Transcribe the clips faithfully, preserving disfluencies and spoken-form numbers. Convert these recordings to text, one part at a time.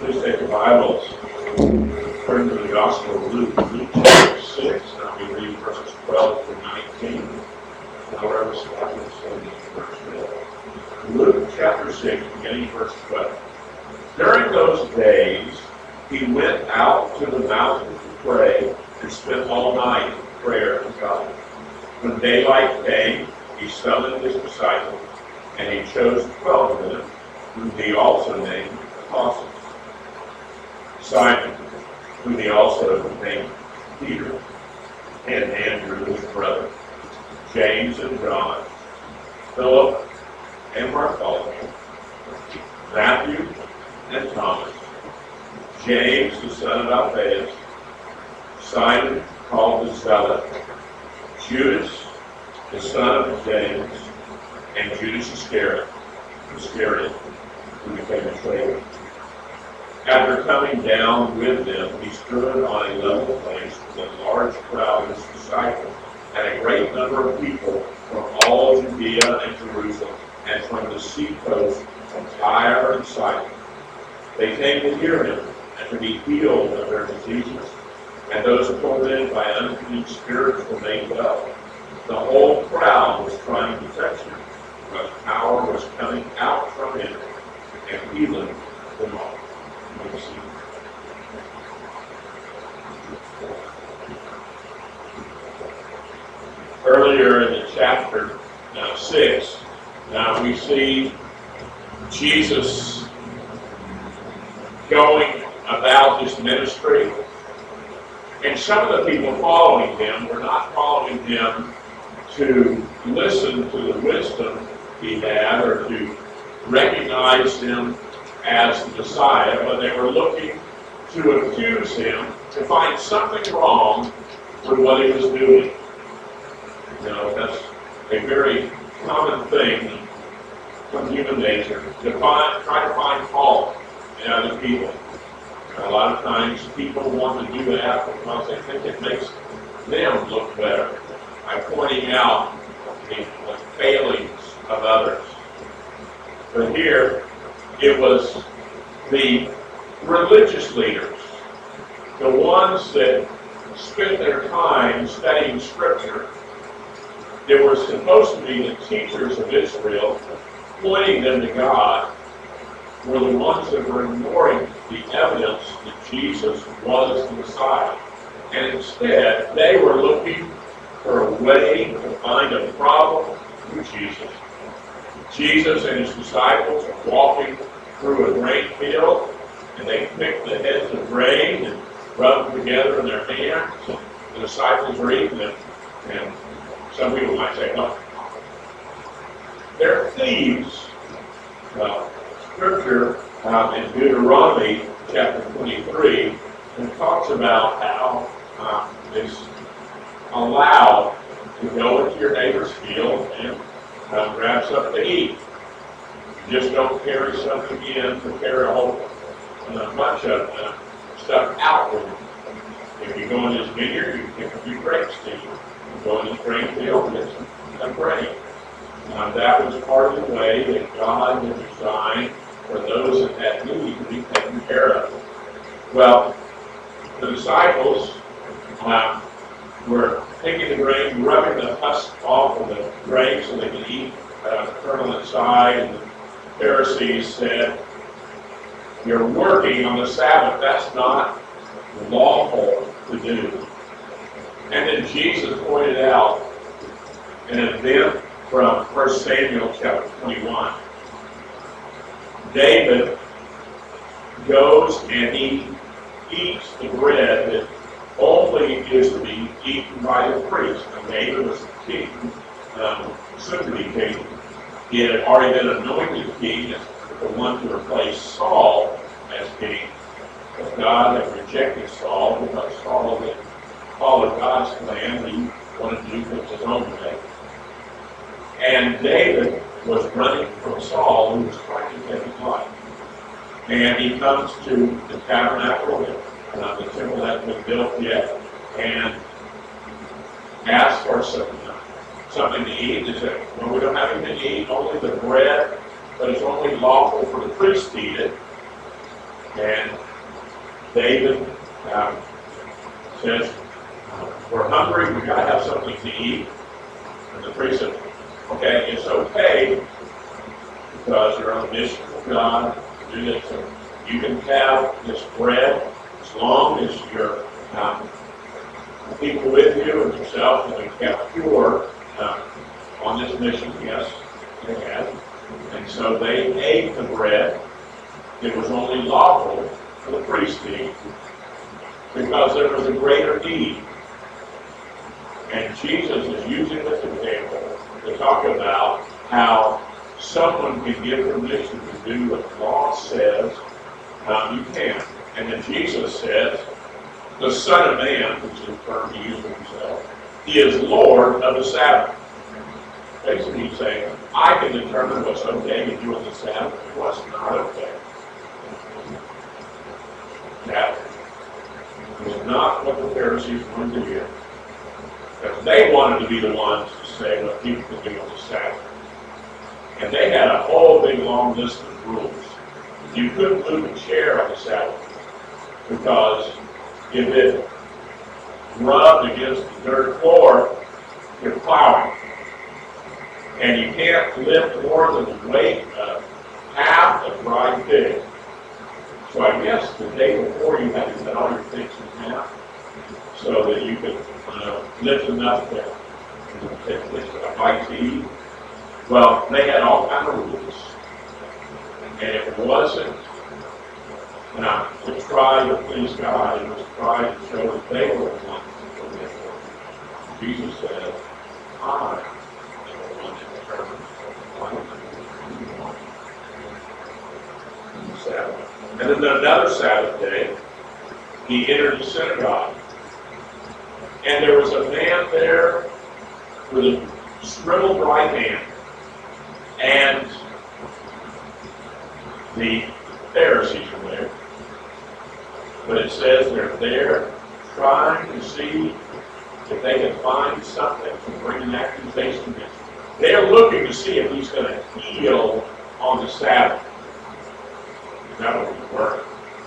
Please take your Bibles, turn to the Gospel of Luke, Luke chapter six, and I'll be reading verses twelve through nineteen. However, Luke chapter six, beginning verse twelve. During those days, he went out to the mountain to pray and spent all night in prayer to God. When daylight came, he summoned his disciples, and he chose twelve of them, whom he also named apostles. Simon, whom he also named Peter, and Andrew his brother, James and John, Philip and Bartholomew, Matthew and Thomas, James the son of Alphaeus, Simon called the Zealot, Judas the son of James, and Judas Iscariot, Iscariot, who became a traitor. After coming down with them, he stood on a level place with a large crowd of his disciples and a great number of people from all Judea and Jerusalem and from the seacoast from Tyre and Sidon. They came to hear him and to be healed of their diseases, and those tormented by unclean spirits were made well. The whole crowd was trying to touch him, because power was coming out from him and healing them all. Earlier in the chapter uh, six, uh, we see Jesus going about his ministry, and some of the people following him were not following him to listen to the wisdom he had or to recognize him as the Messiah, but they were looking to accuse him, to find something wrong with what he was doing. You know, that's a very common thing from human nature, to find, try to find fault in other people. And a lot of times people want to do that because they think it makes them look better by pointing out the, the failings of others. But here, it was the religious leaders, the ones that spent their time studying Scripture, that were supposed to be the teachers of Israel, pointing them to God, were the ones that were ignoring the evidence that Jesus was the Messiah. And instead, they were looking for a way to find a problem with Jesus. Jesus and his disciples are walking through a grain field, and they pick the heads of grain and rub them together in their hands. And the disciples are eating them. And some people might say, no. They're thieves. Well, Scripture um, in Deuteronomy chapter twenty-three and talks about how um, it's allowed to go into your neighbor's field and uh, grab something to eat. You just don't carry something in to carry a whole uh, bunch of uh, stuff out with you. If you go in his vineyard, you pick a few grapes to eat. You go in his grain field and get some, some grain. Uh, that was part of the way that God had designed for those that had need to be taken care of. Well, the disciples uh, were taking the grain, rubbing the husk off of the grain so they could eat uh, the kernel inside, and the Pharisees said, "You're working on the Sabbath. That's not lawful to do." And then Jesus pointed out an event from First Samuel chapter twenty-one. David goes and he eats the bread that only is to be eaten by the priest. Now, David was the king, um, soon to be king. He had already been anointed king as the one to replace Saul as king. But God had rejected Saul because Saul had followed God's plan. He wanted to do things his own way. And David was running from Saul, who was trying to take his life. And he comes to the tabernacle, uh, the temple hadn't been built yet, and asks for something, something to eat. They said, "Well, we don't have anything to eat, only the bread, but it's only lawful for the priest to eat it." And David um, says, we're hungry, we've got to have something to eat. And the priest said, okay, it's okay because you're on a mission with God to do this. So you can have this bread as long as your um, people with you and yourself have been kept pure um, on this mission. Yes, they had. And so they ate the bread. It was only lawful for the priest to eat because there was a greater need. And Jesus is using this example to talk about how someone can give permission to do what the law says um, you can. And then Jesus says, the Son of Man, which is the term he used himself, he is Lord of the Sabbath. Basically he's saying, I can determine what's okay to do on the Sabbath and what's not okay. That was not what the Pharisees wanted to hear. Because they wanted to be the ones to say what people could do on the Sabbath. And they had a whole big long list of rules. You couldn't move a chair on the Sabbath because if it rubbed against the dirt floor, you're plowing. And you can't lift more than the weight of half a dried pig. So I guess the day before you had to cut all your pigs in half so that you could uh, lift enough to take a bite to eat. Well, they had all kinds of rules. And if it wasn't now, to try to please God, it was try to show that they were the ones that were different. Jesus said, I am the one that determines what you want. Sabbath. And then another Sabbath day, he entered the synagogue. And there was a man there with a shriveled right hand. And the Pharisees were there. But it says they're there trying to see if they can find something to bring an accusation against him. They're looking to see if he's going to heal on the Sabbath. That would work.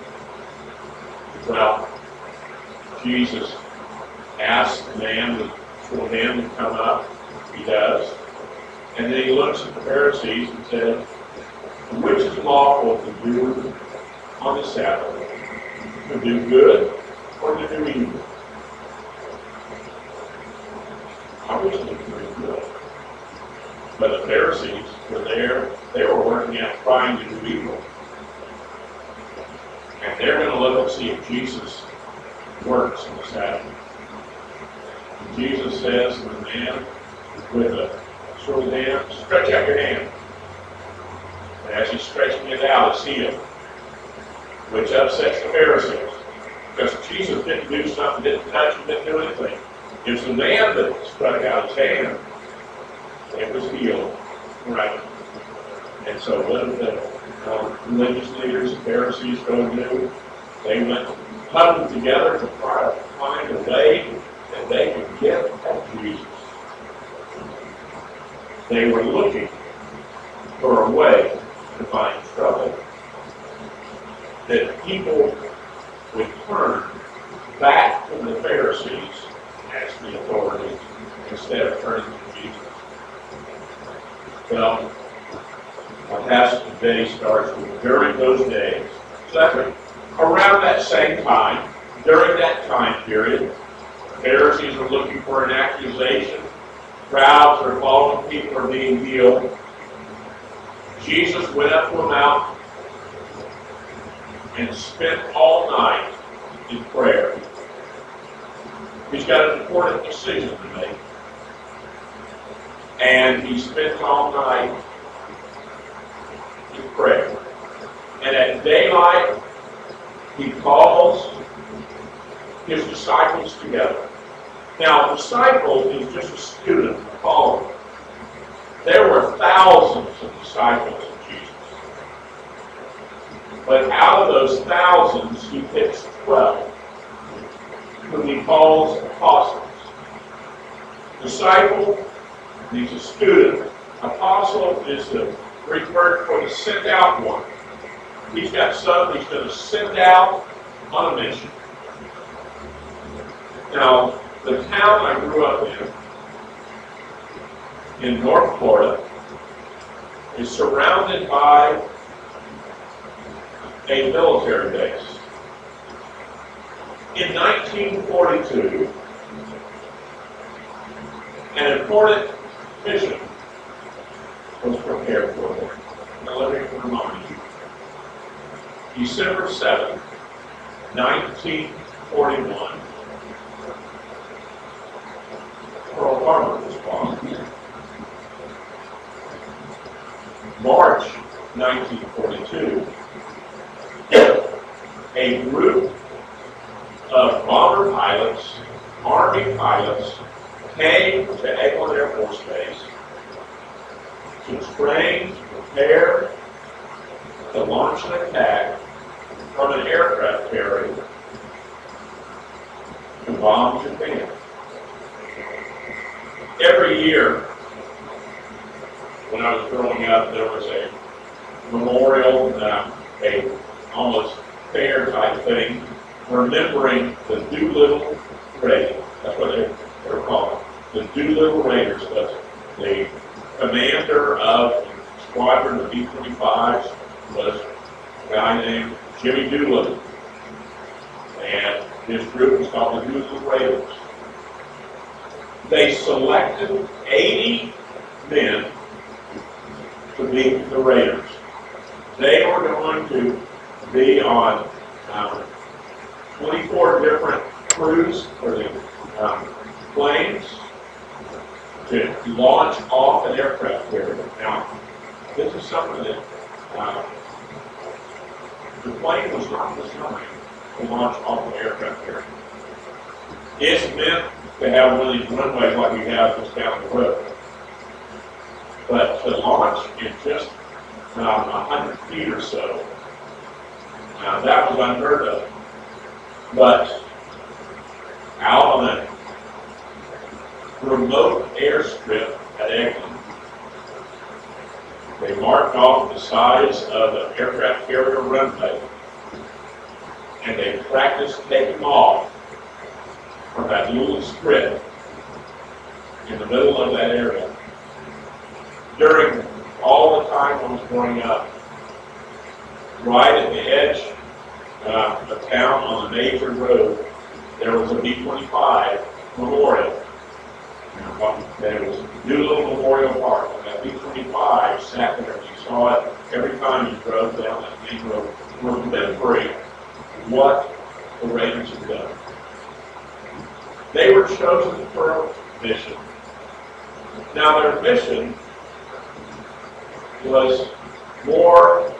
Well, Jesus asks the man for him to come up. He does. And then he looks at the Pharisees and says, which is lawful to do on the Sabbath? To do good or to do evil? Obviously, to do good. But the Pharisees were there, they were working out trying to do evil. And they're going to look and see if Jesus works on the Sabbath. And Jesus says to the man with a shriveled hand, stretch out your hand. And as he's stretching it out, it's healed. Which upsets the Pharisees. Because Jesus didn't do something, didn't touch him, didn't do anything. It was the man that stuck out his hand. It was healed. Right. And so what did the uh, religious leaders, the Pharisees, go and do? They went huddled together to try to find a way that they could get at Jesus. They were looking for a way to find trouble. That people would turn back to the Pharisees as the authority instead of turning to Jesus. Well, our passage today starts with during those days. Second, around that same time, during that time period, the Pharisees are looking for an accusation. Crowds are following, people are being healed. Jesus went up to a mountain and spent all night in prayer. He's got an important decision to make. And he spent all night in prayer. And at daylight, he calls his disciples together. Now, a disciple is just a student, a follower. There were thousands of disciples of Jesus. But out of those thousands, he picks twelve, whom he calls apostles. Disciple means a student. Apostle is the Greek word for the sent out one. He's got something he's going to send out on a mission. Now, the town I grew up in, in North Florida, is surrounded by a military base. In nineteen forty-two, an important mission was prepared for them. Now let me remind you. December seventh, nineteen forty-one, Pearl Harbor was bombed. March nineteen forty-two, a group of bomber pilots, Army pilots, came to Eglin Air Force Base to train, prepare, to launch an attack from an aircraft carrier to bomb Japan. Every year, when I was growing up, there was a memorial, uh, a almost fair type thing, remembering the Doolittle Raiders. That's what they, they were called. The Doolittle Raiders. But the commander of the squadron of B twenty-fives was a guy named Jimmy Doolittle. And his group was called the Doolittle Raiders. They selected eighty men to be the Raiders. They were going to be on um, twenty-four different crews for the um, planes to launch off an aircraft carrier. Now, this is something that uh, the plane was not designed to launch off an aircraft carrier. It's meant to have one of these runways like we have just down the road. But to launch in just um, one hundred feet or so, now that was unheard of. But out on a remote airstrip at Eglin, they marked off the size of an aircraft carrier runway, and they practiced taking off from that little strip in the middle of that area. During all the time I was growing up, right at the edge uh, of town on a major road, there was a B twenty-five memorial. There was Doolittle Memorial Park, and that B twenty-five sat there. You saw it every time you drove down that main road, remembering what the Raiders had done. They were chosen for a mission. Now their mission was more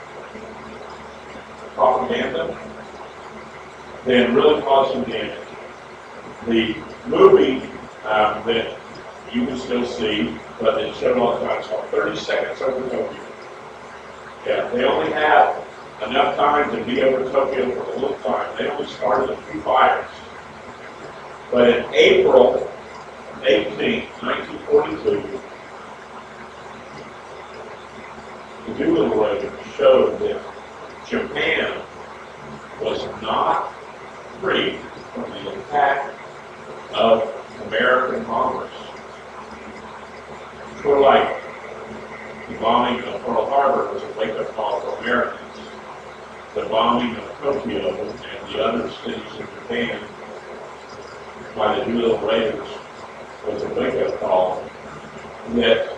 propaganda than really causing damage. The movie um, that you can still see, but it showed all the time, it's called thirty seconds Over Tokyo. Yeah, they only had enough time to be over Tokyo for a little time. They only started a few fires. But in April eighteenth, nineteen forty-two, the Doolittle Raiders showed that Japan was not free from the attack of American bombers. Sort of like the bombing of Pearl Harbor was a wake-up call for Americans. The bombing of Tokyo and the other cities in Japan by the Doolittle Raiders was a wake-up call that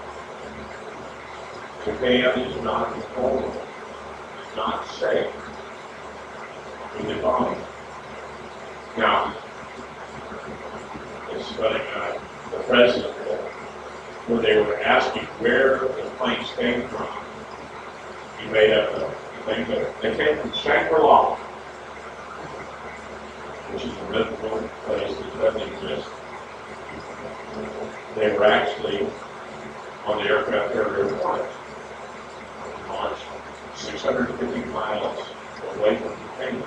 Japan is not controllable, it's not safe in the bombing. Now, it's funny, uh, the president, uh, when they were asking where the planes came from, he made up a thing that they came from Shangri-La, which is a mythical place that doesn't exist. They were actually on the aircraft carrier Hornet, launched six hundred fifty miles away from Japan.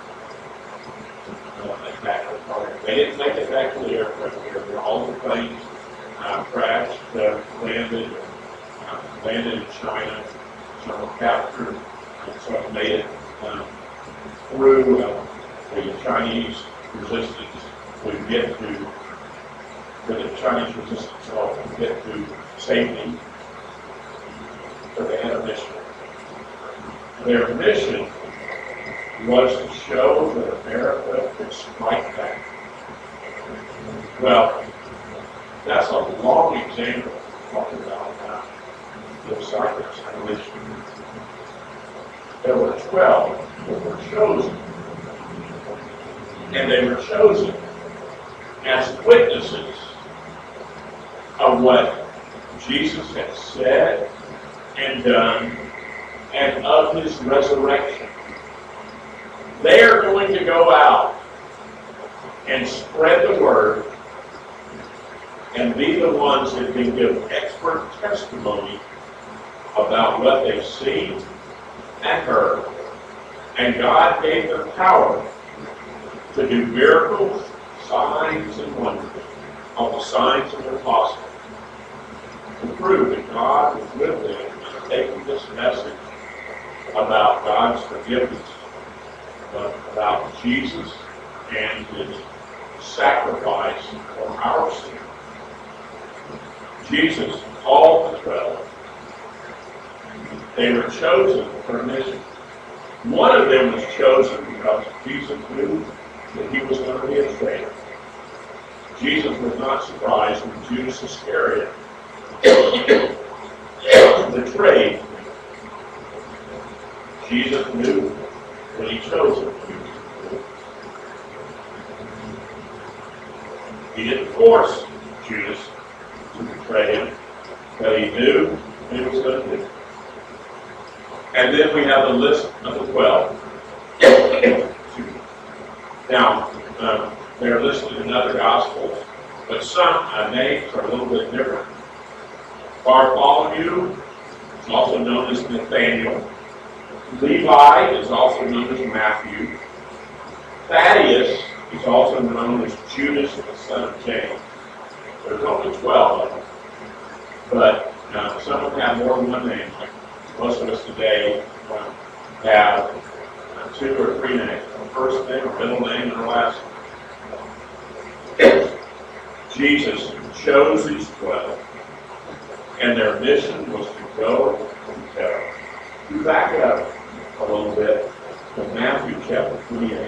Uh, they didn't make it back to the aircraft carrier. All the planes uh, crashed, uh, landed, uh, landed in China, some were captured, and some made made it um, through uh, the Chinese resistance. We get to, with the Chinese resistance, all we get to safety. But they had a mission. Their mission was to show that America could strike back. Well, that's a long example of talking about how the disciples had a mission. There were twelve that were chosen, and they were chosen as witnesses of what Jesus had said and done, and of his resurrection. They are going to go out and spread the word and be the ones that can give expert testimony about what they've seen and heard. And God gave them power to do miracles, signs, and wonders, of the signs of the apostle, to prove that God was with them and taking this message about God's forgiveness, but about Jesus and his sacrifice for our sin. Jesus called the twelve. They were chosen for a mission. One of them was chosen because Jesus knew that he was going to be a traitor. Jesus was not surprised when Judas Iscariot betrayed. Jesus knew when he chose him. He didn't force Judas to betray him, but he knew what he was going to do. And then we have the list of the twelve. Now, um, they're listed in other Gospels, but some uh, names are a little bit different. Bartholomew is also known as Nathaniel. Levi is also known as Matthew. Thaddeus is also known as Judas, the son of James. There's only twelve of them, but uh, some of them have more than one name. Like most of us today uh, have uh, two or three names: a first name, a middle name, and a last name. Jesus chose these twelve, and their mission was to go and tell. You back up a little bit to Matthew chapter twenty-eight.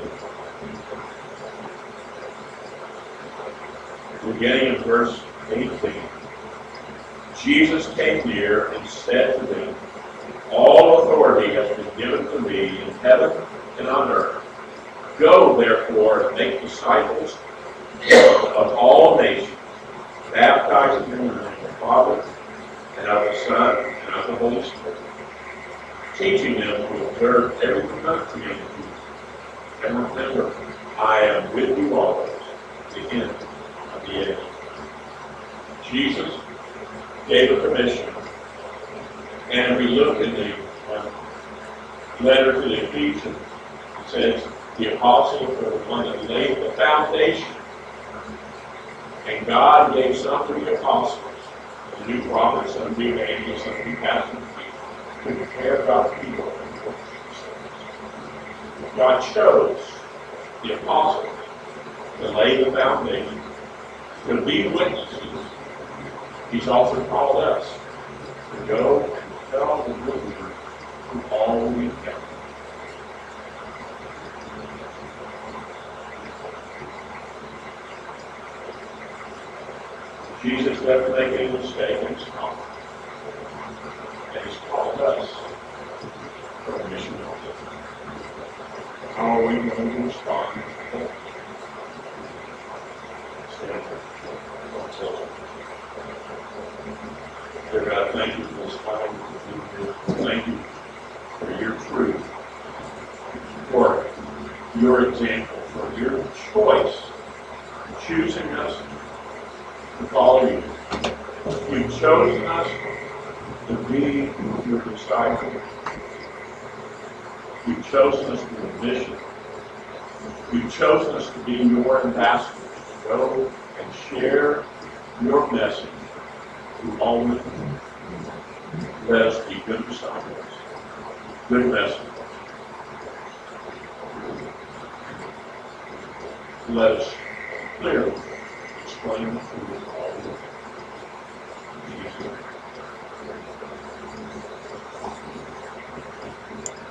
Beginning in verse eighteen. Jesus came near and said to them, all authority has been given to me in heaven and on earth. Go, therefore, and make disciples of all nations, baptizing them in the name of the Father, and of the Son, and of the Holy Spirit, teaching them to observe everything I've commanded you. And remember, I am with you always, to the end of the age. Jesus gave a commission. And if we look in the uh, letter to the Ephesians, it says, the apostles were the one that laid the foundation. And God gave some to the apostles, some new prophets, some new evangelists, some new pastors, to prepare God's people. God chose the apostles to lay the foundation, to be witnesses. He's also called us to go and tell the good news to all we can. Jesus never made any mistake in his calling. And he's called us for a mission. How are we going to respond? Stand for Dear God, thank you for this time. Thank you for your truth, for your example, for your choice, choosing us to follow you. You've chosen us to be your disciples. You've chosen us for a mission. You've chosen us to be your ambassadors, to go and share your message to all men. Let us be good disciples, good messengers, let us clearly explain the truth of all this.